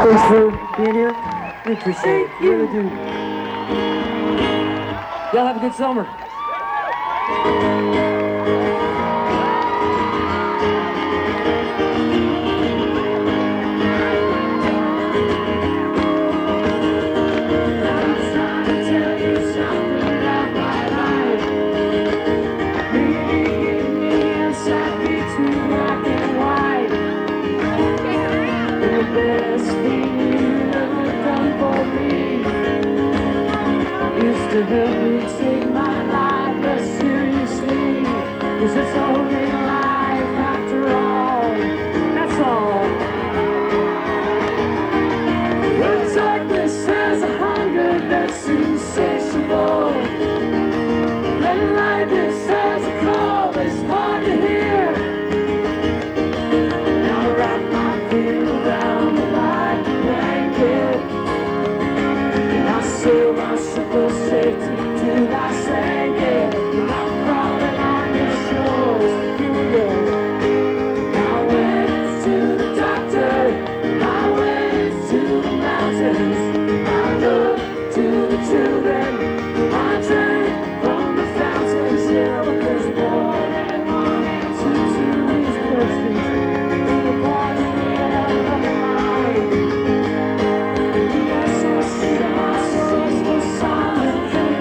Thanks for being here. We appreciate it. We really do. Y'all have a good summer. To help me take my life less seriously, 'cause it's only life after all. That's all. The darkness has a hunger that's insatiable. Red lightness has a call that's hard to hear. Now wrap my feet around the light blanket, and I seal my simple safety till I sang it. I'm crawling on your shores. Here we go. I went to the doctor. I went to the mountains. I looked to the children. I drank from the fountains. Yeah, but there's more than one answer to these questions. To the bottom of my mind. Yes, I see my source for silence.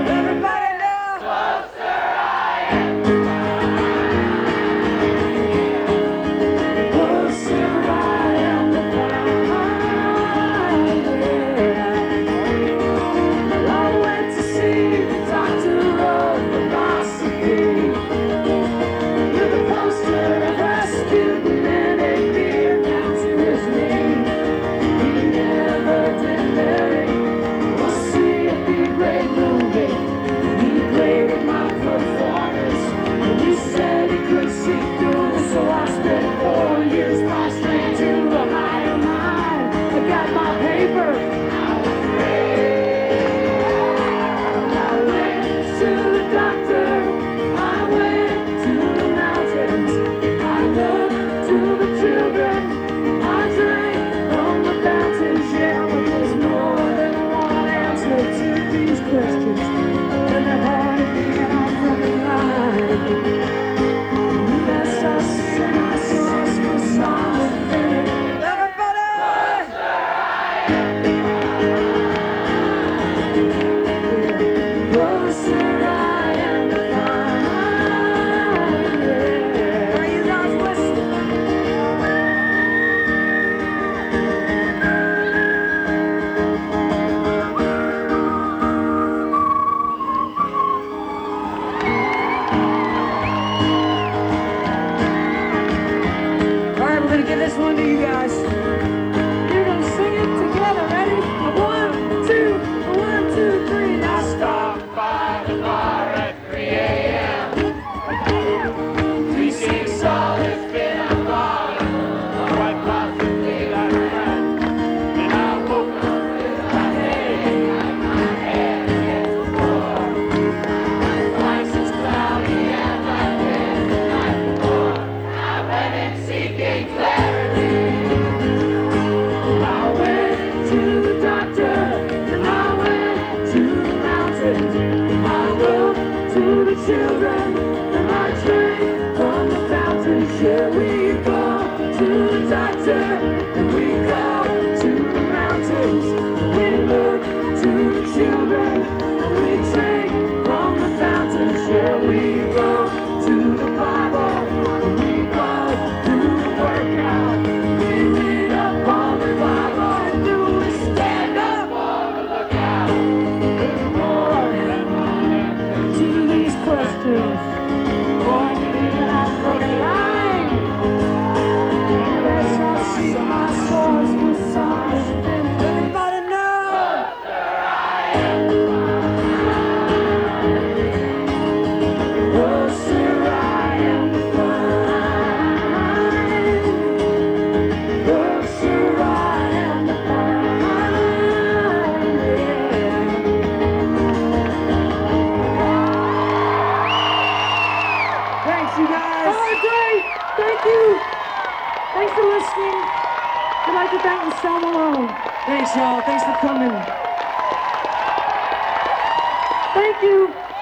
This one to you guys. You're gonna sing it together. Ready? 1, 2, 1, 2, 3. I stopped by the bar at 3 a.m. 3-6 all it's been a bottom, quite possibly like that. And I woke up with my head against the floor. My life's is cloudy and like this the night before. I went in seeking clarity. Children, and I drink from the fountain. Here we go to the doctor, and we go to the mountains. We look to the children, and we drink from the fountains. Here we go to the Bible, and we go to the workout. We read up on the Bible, and do we stand up on the lookout? There's more to these questions. Thanks, y'all. Thanks for coming. Thank you.